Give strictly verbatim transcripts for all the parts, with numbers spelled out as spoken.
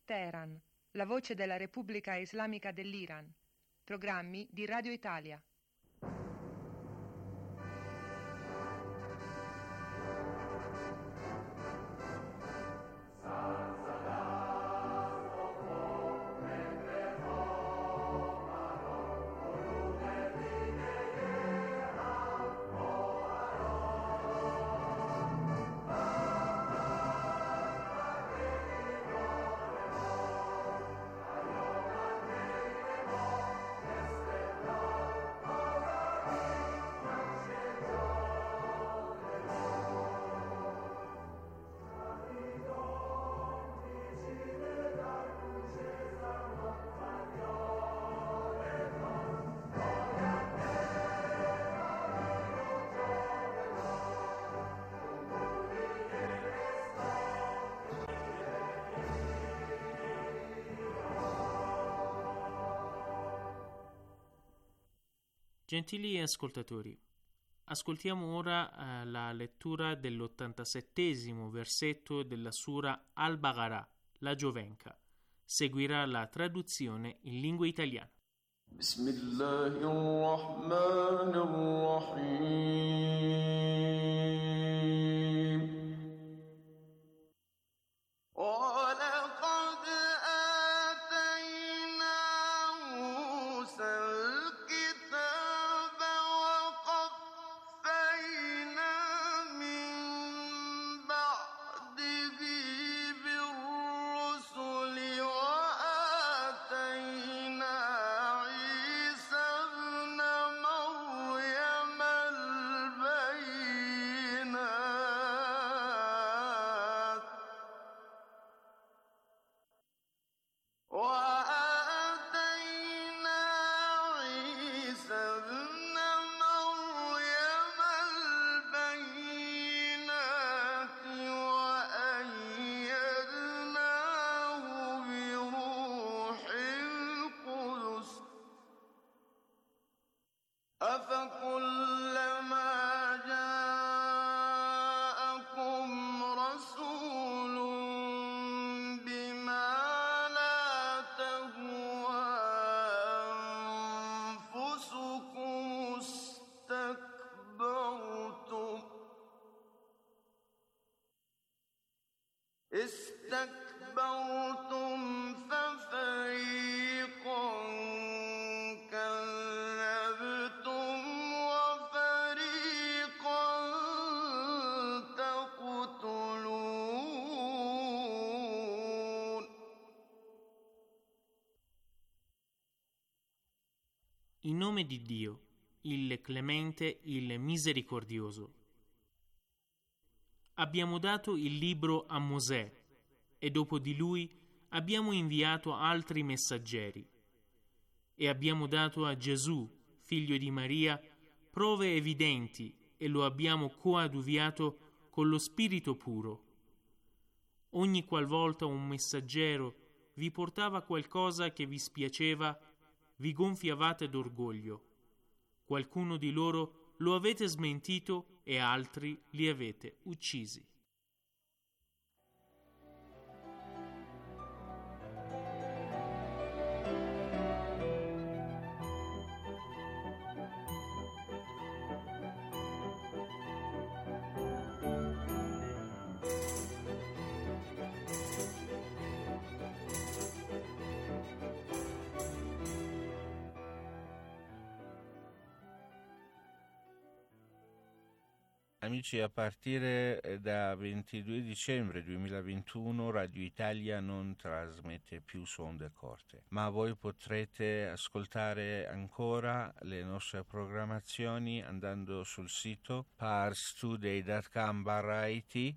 Teheran, la voce della Repubblica Islamica dell'Iran. Programmi di Radio Italia. Gentili ascoltatori, ascoltiamo ora eh, la lettura dell'ottantasettesimo versetto della Sura Al-Baqarah, la Giovenca. Seguirà la traduzione in lingua italiana. Bismillahirrahmanirrahim. وَلَقَدْ آتَيْنَا مُوسَى الْكِتَابَ وَقَفَّيْنَا مِن بَعْدِهِ بِالرُّسُلِ وَآتَيْنَا عِيسَى ابْنَ مَرْيَمَ الْبَيِّنَاتِ وآتينا عيسى ابن مريم البينات وأيدناه بروح القدس أفكلما جاءكم رسول بما أنفسكم استكبرتم استكبرتم ففريقا كذبتم وفريقا تقتلون. In nome di Dio, il Clemente, il Misericordioso. Abbiamo dato il libro a Mosè e dopo di lui abbiamo inviato altri messaggeri e abbiamo dato a Gesù, figlio di Maria, prove evidenti e lo abbiamo coadiuviato con lo Spirito puro. Ogni qualvolta un messaggero vi portava qualcosa che vi spiaceva, vi gonfiavate d'orgoglio. Qualcuno di loro lo avete smentito e altri li avete uccisi. Amici, a partire da ventidue dicembre duemilaventuno Radio Italia non trasmette più su onde corte, ma voi potrete ascoltare ancora le nostre programmazioni andando sul sito parstoday punto com barra it.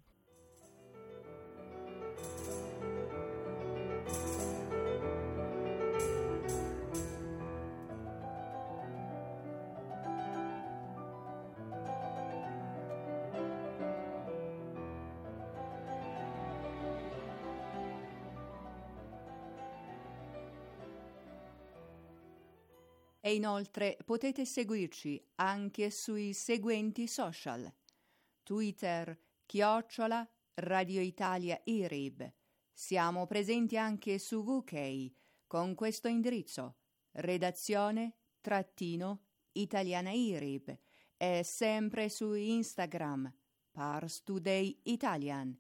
E inoltre potete seguirci anche sui seguenti social: Twitter chiocciola Radio Italia I R I B, Siamo presenti anche su U K con questo indirizzo: redazione trattino italiana I R I B, e sempre su Instagram Pars Today Italian.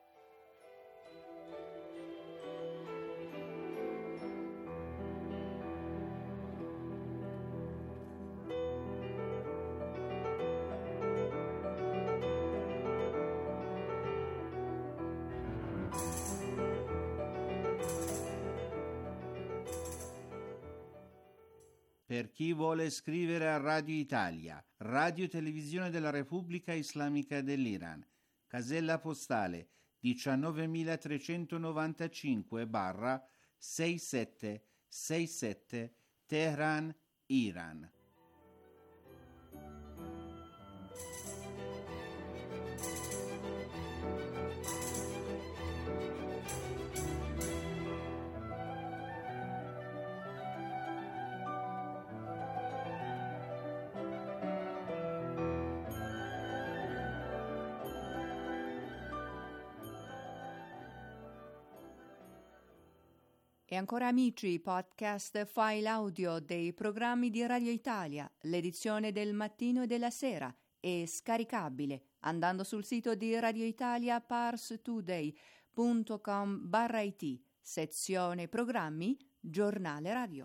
Per chi vuole scrivere a Radio Italia, Radio Televisione della Repubblica Islamica dell'Iran, casella postale diciannovemilatrecentonovantacinque sessantasette sessantasette Teheran, Iran. E ancora amici, podcast file audio dei programmi di Radio Italia, l'edizione del mattino e della sera, è scaricabile andando sul sito di Radio Italia parstoday punto com barra it, sezione programmi, giornale radio.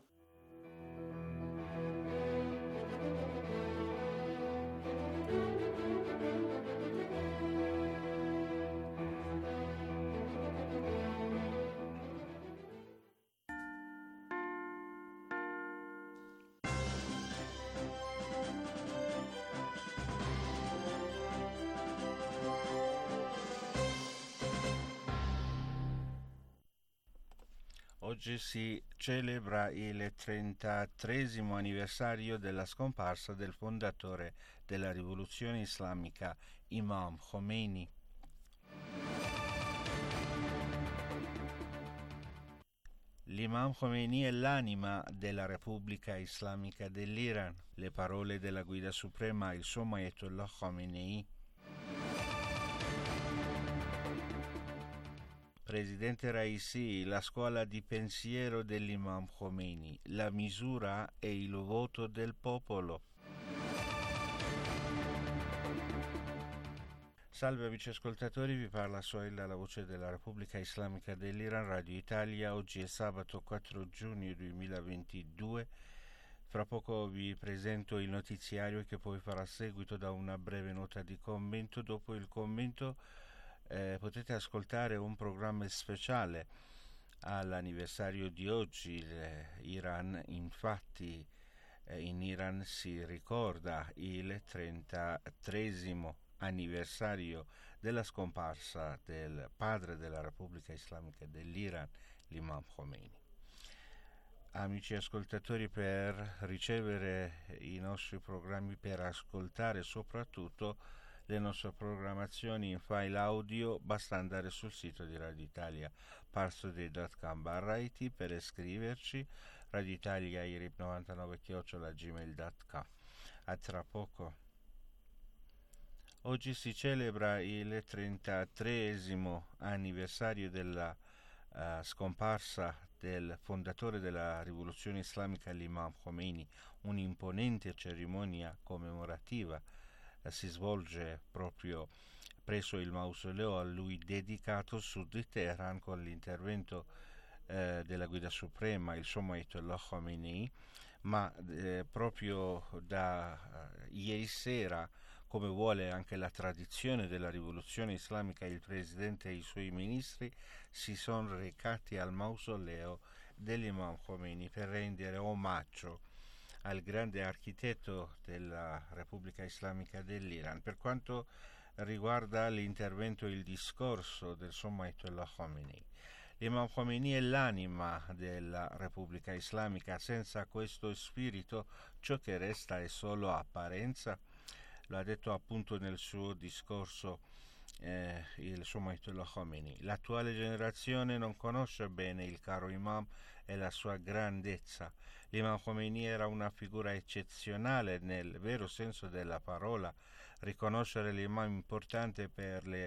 Oggi si celebra il trentatreesimo anniversario della scomparsa del fondatore della rivoluzione islamica, Imam Khomeini. L'Imam Khomeini è l'anima della Repubblica Islamica dell'Iran. Le parole della guida suprema, il Sommo Ayatollah Khamenei. Presidente Raisi, la scuola di pensiero dell'Imam Khomeini, la misura è il voto del popolo. Salve amici ascoltatori, vi parla Sohail, la voce della Repubblica Islamica dell'Iran, Radio Italia. Oggi è sabato quattro giugno duemilaventidue. Fra poco vi presento il notiziario che poi farà seguito da una breve nota di commento. Dopo il commento Eh, potete ascoltare un programma speciale all'anniversario di oggi. L'Iran, infatti, eh, in Iran si ricorda il trentatreesimo anniversario della scomparsa del padre della Repubblica Islamica dell'Iran, l'Imam Khomeini. Amici ascoltatori, per ricevere i nostri programmi, per ascoltare soprattutto le nostre programmazioni in file audio, basta andare sul sito di Radio Italia parstoday punto com barra it, per iscriverci Radio Italia I R I B novantanove chiocciola gmail punto com. A tra poco. Oggi si celebra il trentatreesimo anniversario della uh, scomparsa del fondatore della rivoluzione islamica, l'Imam Khomeini. Un'imponente cerimonia commemorativa si svolge proprio presso il mausoleo a lui dedicato sud di Teheran, con l'intervento eh, della guida suprema, il Sommo Ayatollah Khamenei, ma eh, proprio da eh, ieri sera, come vuole anche la tradizione della rivoluzione islamica, il presidente e i suoi ministri si sono recati al mausoleo dell'Imam Khomeini per rendere omaggio al grande architetto della Repubblica Islamica dell'Iran. Per quanto riguarda l'intervento e il discorso del Sommo Ayatollah Khamenei, l'Imam Khomeini è l'anima della Repubblica Islamica. Senza questo spirito ciò che resta è solo apparenza. Lo ha detto appunto nel suo discorso eh, il Sommo Ayatollah Khomeini. L'attuale generazione non conosce bene il caro Imam e la sua grandezza. L'Imam Khomeini era una figura eccezionale nel vero senso della parola. Riconoscere l'Imam importante per le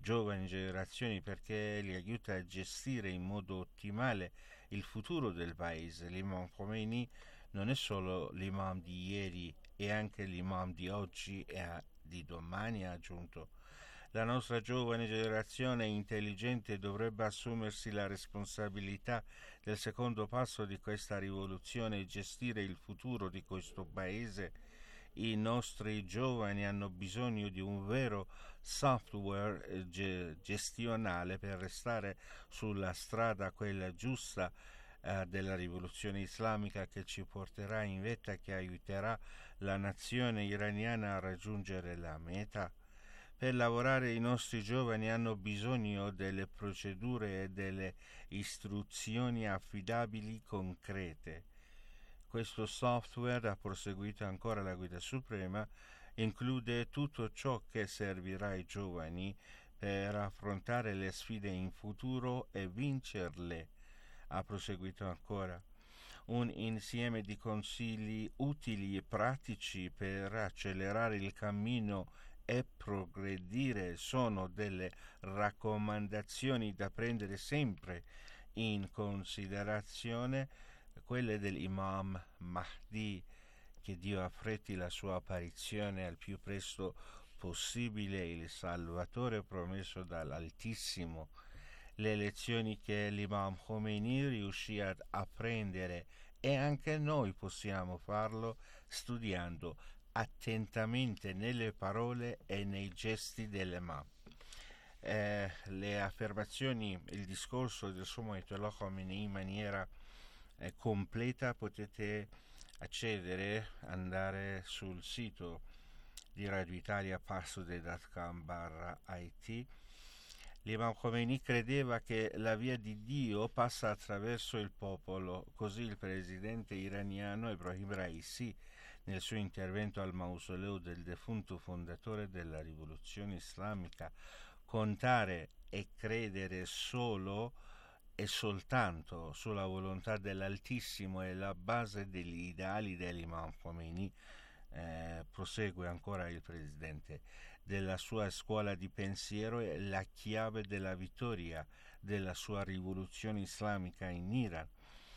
giovani generazioni perché li aiuta a gestire in modo ottimale il futuro del paese. L'imam Khomeini non è solo l'imam di ieri, è anche l'imam di oggi e di domani, ha aggiunto. La nostra giovane generazione intelligente dovrebbe assumersi la responsabilità del secondo passo di questa rivoluzione e gestire il futuro di questo paese. I nostri giovani hanno bisogno di un vero software gestionale per restare sulla strada, quella giusta, eh, della rivoluzione islamica che ci porterà in vetta, che aiuterà la nazione iraniana a raggiungere la meta. Per lavorare i nostri giovani hanno bisogno delle procedure e delle istruzioni affidabili, concrete. Questo software, ha proseguito ancora la Guida Suprema, include tutto ciò che servirà ai giovani per affrontare le sfide in futuro e vincerle. Ha proseguito ancora. Un insieme di consigli utili e pratici per accelerare il cammino e progredire sono delle raccomandazioni da prendere sempre in considerazione, quelle dell'Imam Mahdi, che Dio affretti la sua apparizione al più presto possibile, il Salvatore promesso dall'Altissimo. Le lezioni che l'Imam Khomeini riuscì ad apprendere, e anche noi possiamo farlo studiando attentamente nelle parole e nei gesti dell'Imam. Eh, le affermazioni, il discorso del suo Ayatollah Khomeini in maniera eh, completa potete accedere, andare sul sito di Radio Italia passude punto com barra it. L'Imam Khomeini credeva che la via di Dio passa attraverso il popolo, così il presidente iraniano Ebrahim Raisi, nel suo intervento al mausoleo del defunto fondatore della rivoluzione islamica, contare e credere solo e soltanto sulla volontà dell'Altissimo è la base degli ideali dell'Imam Khomeini. Eh, prosegue ancora il presidente, della sua scuola di pensiero è la chiave della vittoria della sua rivoluzione islamica in Iran.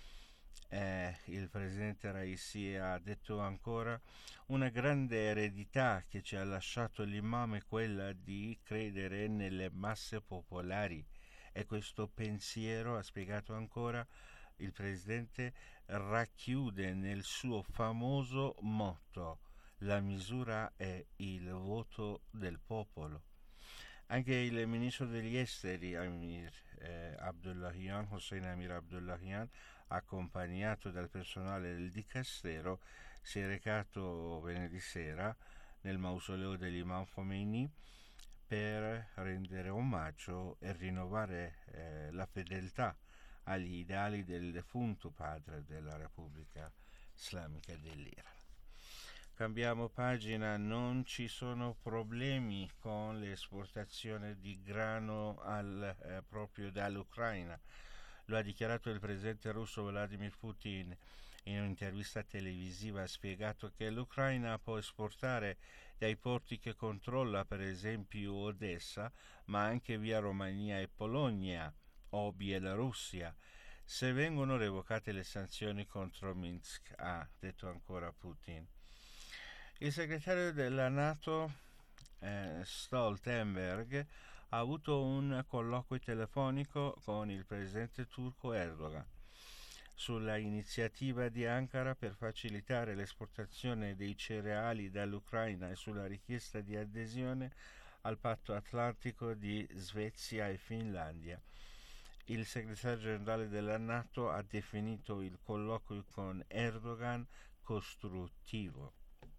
Eh, il presidente Raisi ha detto ancora: una grande eredità che ci ha lasciato l'imam è quella di credere nelle masse popolari, e questo pensiero, ha spiegato ancora il presidente, racchiude nel suo famoso motto: la misura è il voto del popolo. Anche il ministro degli esteri Amir eh, Abdullahian, Hossein Amir Abdullahian, accompagnato dal personale del Dicastero, si è recato venerdì sera nel mausoleo dell'Imam Khomeini per rendere omaggio e rinnovare eh, la fedeltà agli ideali del defunto padre della Repubblica Islamica dell'Iran. Cambiamo pagina. Non ci sono problemi con l'esportazione di grano al, eh, proprio dall'Ucraina. Lo ha dichiarato il presidente russo Vladimir Putin in un'intervista televisiva. Ha spiegato che l'Ucraina può esportare dai porti che controlla, per esempio Odessa, ma anche via Romania e Polonia o Bielorussia, se vengono revocate le sanzioni contro Minsk, ha detto ancora Putin. Il segretario della NATO eh, Stoltenberg ha avuto un colloquio telefonico con il presidente turco Erdogan sulla iniziativa di Ankara per facilitare l'esportazione dei cereali dall'Ucraina e sulla richiesta di adesione al patto atlantico di Svezia e Finlandia. Il segretario generale della NATO ha definito il colloquio con Erdogan costruttivo.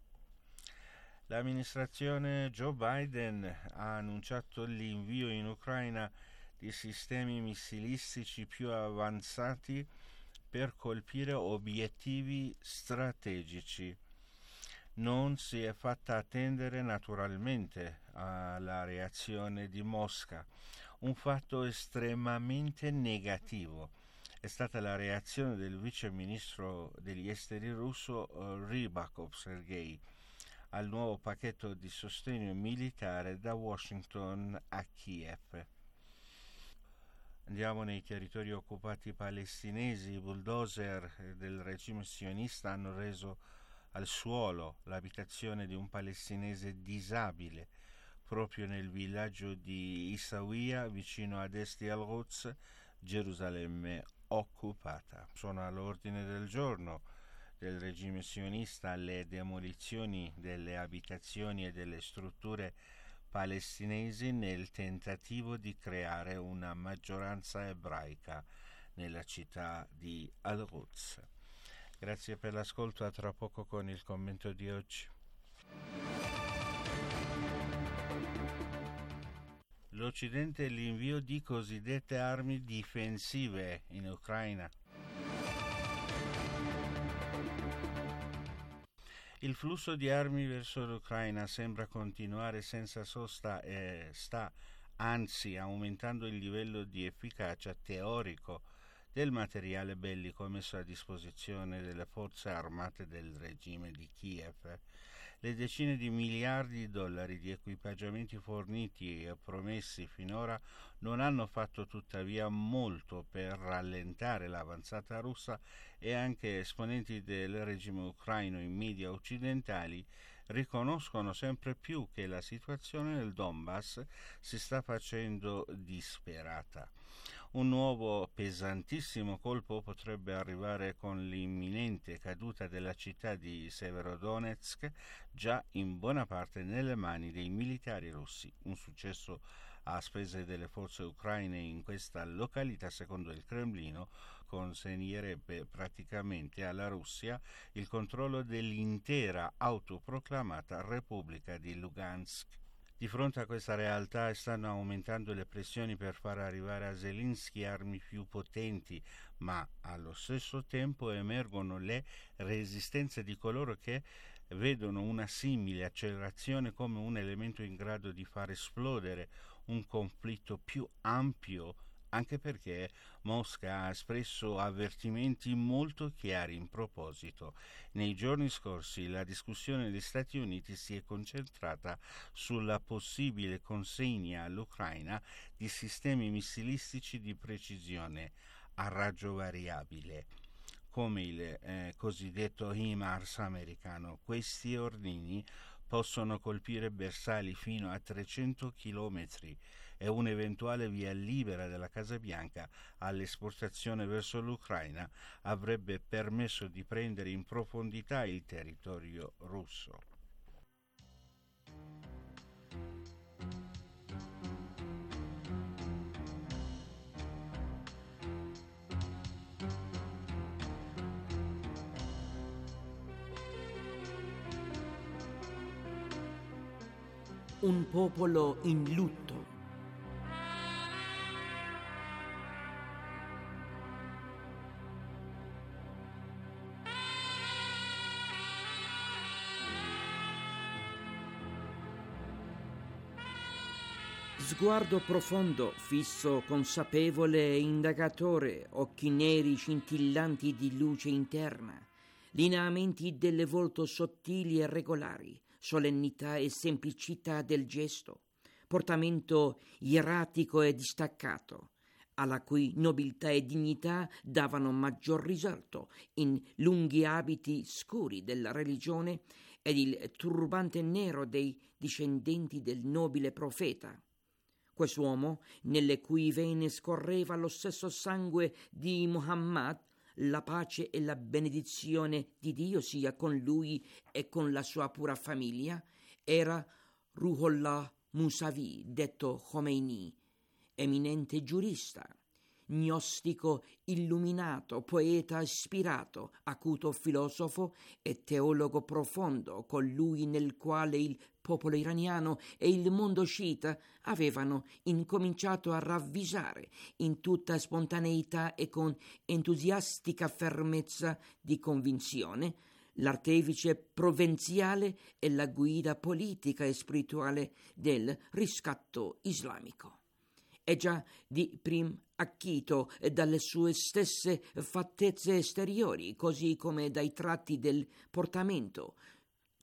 L'amministrazione Joe Biden ha annunciato l'invio in Ucraina di sistemi missilistici più avanzati per colpire obiettivi strategici. Non si è fatta attendere naturalmente alla reazione di Mosca. Un fatto estremamente negativo è stata la reazione del vice ministro degli esteri russo Rybakov Sergei. al nuovo pacchetto di sostegno militare da Washington a Kiev. Andiamo nei territori occupati palestinesi. I bulldozer del regime sionista hanno reso al suolo l'abitazione di un palestinese disabile proprio nel villaggio di Isawiya, vicino ad est di Al-Quds, Gerusalemme occupata. Sono all'ordine del giorno del regime sionista le demolizioni delle abitazioni e delle strutture palestinesi nel tentativo di creare una maggioranza ebraica nella città di Al-Quds. Grazie per l'ascolto, a tra poco con il commento di oggi. L'Occidente l'invio di cosiddette armi difensive in Ucraina. Il flusso di armi verso l'Ucraina sembra continuare senza sosta e sta anzi aumentando il livello di efficacia teorico del materiale bellico messo a disposizione delle forze armate del regime di Kiev. Le decine di miliardi di dollari di equipaggiamenti forniti e promessi finora non hanno fatto tuttavia molto per rallentare l'avanzata russa, e anche esponenti del regime ucraino in media occidentali riconoscono sempre più che la situazione nel Donbass si sta facendo disperata. Un nuovo pesantissimo colpo potrebbe arrivare con l'imminente caduta della città di Severodonetsk, già in buona parte nelle mani dei militari russi. Un successo a spese delle forze ucraine in questa località, secondo il Cremlino, consegnerebbe praticamente alla Russia il controllo dell'intera autoproclamata Repubblica di Lugansk. Di fronte a questa realtà stanno aumentando le pressioni per far arrivare a Zelensky armi più potenti, ma allo stesso tempo emergono le resistenze di coloro che vedono una simile accelerazione come un elemento in grado di far esplodere un conflitto più ampio, anche perché Mosca ha espresso avvertimenti molto chiari in proposito. Nei giorni scorsi la discussione degli Stati Uniti si è concentrata sulla possibile consegna all'Ucraina di sistemi missilistici di precisione a raggio variabile, come il eh, cosiddetto HIMARS americano. Questi ordigni possono colpire bersagli fino a trecento chilometri e un'eventuale via libera della Casa Bianca all'esportazione verso l'Ucraina avrebbe permesso di prendere in profondità il territorio russo. Un popolo in lutto. Sguardo profondo, fisso, consapevole e indagatore, occhi neri scintillanti di luce interna, lineamenti del volto sottili e regolari, solennità e semplicità del gesto, portamento ieratico e distaccato, alla cui nobiltà e dignità davano maggior risalto in lunghi abiti scuri della religione ed il turbante nero dei discendenti del nobile profeta. Quest'uomo, nelle cui vene scorreva lo stesso sangue di Muhammad, la pace e la benedizione di Dio sia con lui e con la sua pura famiglia, era Ruhollah Musavi, detto Khomeini, eminente giurista, gnostico illuminato, poeta ispirato, acuto filosofo e teologo profondo, colui nel quale il popolo iraniano e il mondo sciita avevano incominciato a ravvisare in tutta spontaneità e con entusiastica fermezza di convinzione l'artefice provvidenziale e la guida politica e spirituale del riscatto islamico. È già di prim acchito dalle sue stesse fattezze esteriori, così come dai tratti del portamento,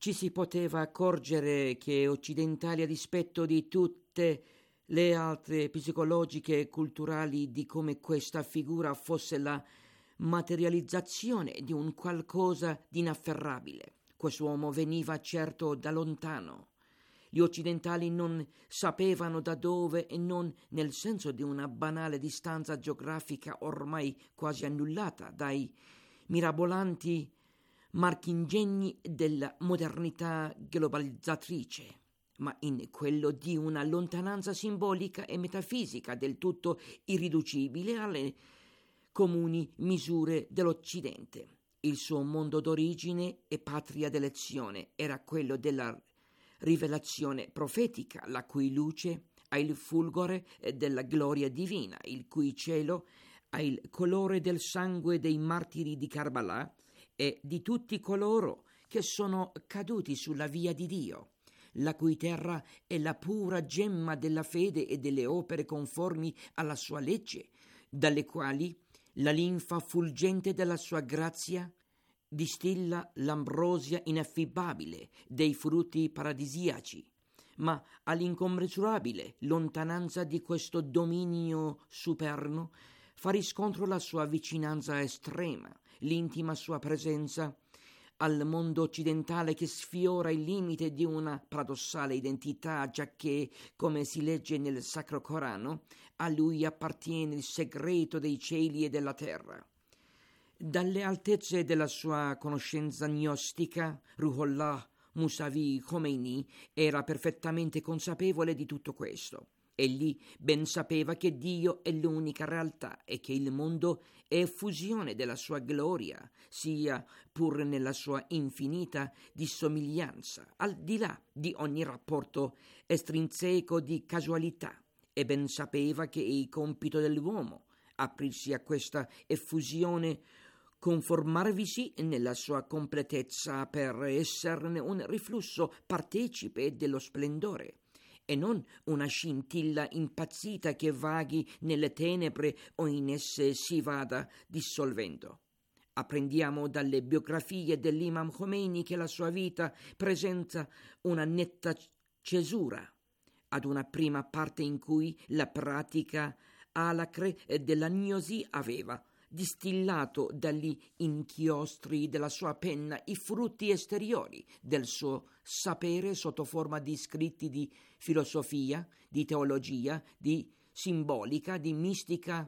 ci si poteva accorgere che occidentali, a dispetto di tutte le altre psicologiche e culturali, di come questa figura fosse la materializzazione di un qualcosa di inafferrabile. Quest'uomo veniva certo da lontano. Gli occidentali non sapevano da dove, e non nel senso di una banale distanza geografica ormai quasi annullata dai mirabolanti marchingegni della modernità globalizzatrice, ma in quello di una lontananza simbolica e metafisica del tutto irriducibile alle comuni misure dell'Occidente. Il suo mondo d'origine e patria d'elezione era quello della rivelazione profetica, la cui luce ha il fulgore della gloria divina, il cui cielo ha il colore del sangue dei martiri di Karbala e di tutti coloro che sono caduti sulla via di Dio, la cui terra è la pura gemma della fede e delle opere conformi alla sua legge, dalle quali la linfa fulgente della sua grazia distilla l'ambrosia inaffibabile dei frutti paradisiaci, ma all'incommensurabile lontananza di questo dominio superno fa riscontro la sua vicinanza estrema, l'intima sua presenza al mondo occidentale che sfiora il limite di una paradossale identità, giacché, come si legge nel Sacro Corano, a lui appartiene il segreto dei cieli e della terra. Dalle altezze della sua conoscenza gnostica, Ruhollah Musavi Khomeini era perfettamente consapevole di tutto questo. Egli ben sapeva che Dio è l'unica realtà e che il mondo è effusione della sua gloria, sia pur nella sua infinita dissomiglianza, al di là di ogni rapporto estrinseco di casualità, e ben sapeva che è il compito dell'uomo aprirsi a questa effusione, conformarvisi nella sua completezza per esserne un riflusso partecipe dello splendore, e non una scintilla impazzita che vaghi nelle tenebre o in esse si vada dissolvendo. Apprendiamo dalle biografie dell'Imam Khomeini che la sua vita presenta una netta cesura ad una prima parte in cui la pratica alacre dell'agnosi aveva distillato dagli inchiostri della sua penna i frutti esteriori del suo sapere sotto forma di scritti di filosofia, di teologia, di simbolica, di mistica,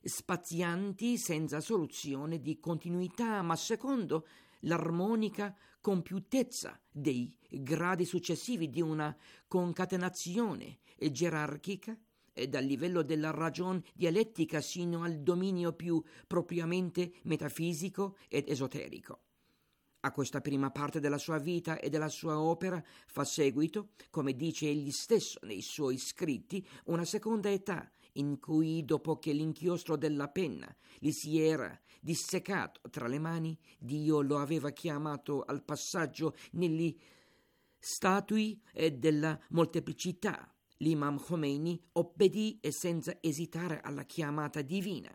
spazianti senza soluzione di continuità, ma secondo l'armonica compiutezza dei gradi successivi di una concatenazione gerarchica, e dal livello della ragion dialettica sino al dominio più propriamente metafisico ed esoterico. A questa prima parte della sua vita e della sua opera fa seguito, come dice egli stesso nei suoi scritti, una seconda età in cui, dopo che l'inchiostro della penna gli si era dissecato tra le mani, Dio lo aveva chiamato al passaggio negli statui della molteplicità. L'Imam Khomeini obbedì e senza esitare alla chiamata divina.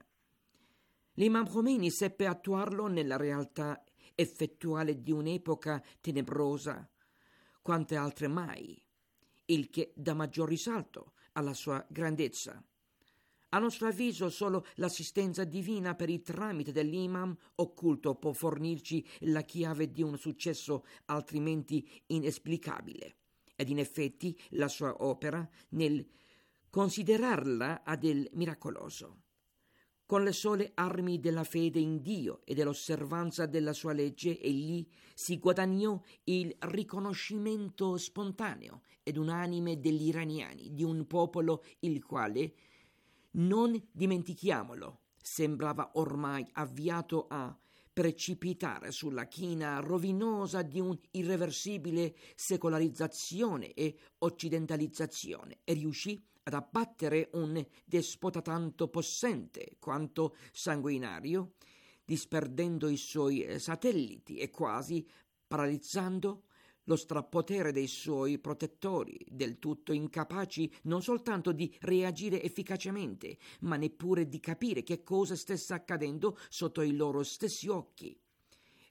L'Imam Khomeini seppe attuarlo nella realtà effettuale di un'epoca tenebrosa quante altre mai, il che dà maggior risalto alla sua grandezza. A nostro avviso solo l'assistenza divina per il tramite dell'imam occulto può fornirci la chiave di un successo altrimenti inesplicabile. Ed in effetti la sua opera, nel considerarla, ha del miracoloso. Con le sole armi della fede in Dio e dell'osservanza della sua legge, egli si guadagnò il riconoscimento spontaneo ed unanime degli iraniani, di un popolo il quale, non dimentichiamolo, sembrava ormai avviato a precipitare sulla china rovinosa di un'irreversibile secolarizzazione e occidentalizzazione, e riuscì ad abbattere un despota tanto possente quanto sanguinario, disperdendo i suoi satelliti e quasi paralizzando lo strapotere dei suoi protettori, del tutto incapaci non soltanto di reagire efficacemente, ma neppure di capire che cosa stesse accadendo sotto i loro stessi occhi.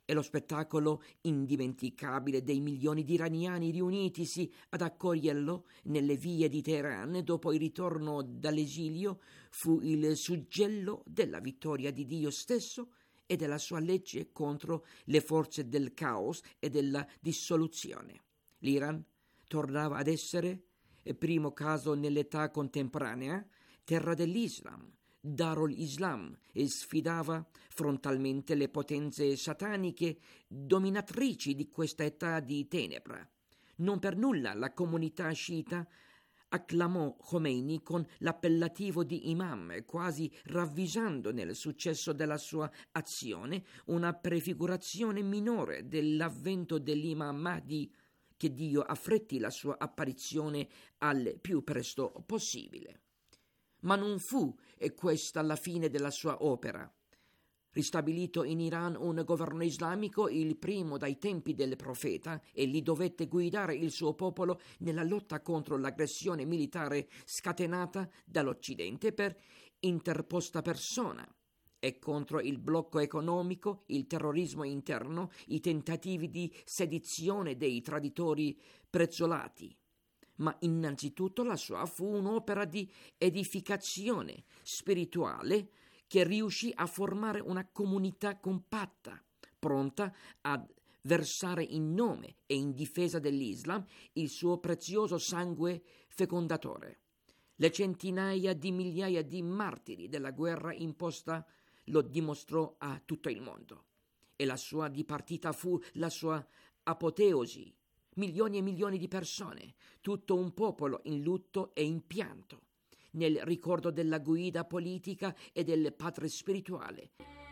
e lo spettacolo indimenticabile dei milioni di iraniani riunitisi ad accoglierlo nelle vie di Teheran dopo il ritorno dall'esilio fu il suggello della vittoria di Dio stesso e della sua legge contro le forze del caos e della dissoluzione. L'Iran tornava ad essere, primo caso nell'età contemporanea, terra dell'Islam, Darul Islam, e sfidava frontalmente le potenze sataniche dominatrici di questa età di tenebra. Non per nulla la comunità sciita acclamò Khomeini con l'appellativo di imam, quasi ravvisando nel successo della sua azione una prefigurazione minore dell'avvento dell'imam Mahdi, che Dio affretti la sua apparizione al più presto possibile. Ma non fu questa la fine della sua opera. Ristabilito in Iran un governo islamico, il primo dai tempi del profeta, egli dovette guidare il suo popolo nella lotta contro l'aggressione militare scatenata dall'Occidente per interposta persona e contro il blocco economico, il terrorismo interno, i tentativi di sedizione dei traditori prezzolati. Ma innanzitutto la sua fu un'opera di edificazione spirituale che riuscì a formare una comunità compatta, pronta a versare in nome e in difesa dell'Islam il suo prezioso sangue fecondatore. Le centinaia di migliaia di martiri della guerra imposta lo dimostrò a tutto il mondo, e la sua dipartita fu la sua apoteosi. Milioni e milioni di persone, tutto un popolo in lutto e in pianto, nel ricordo della guida politica e del padre spirituale.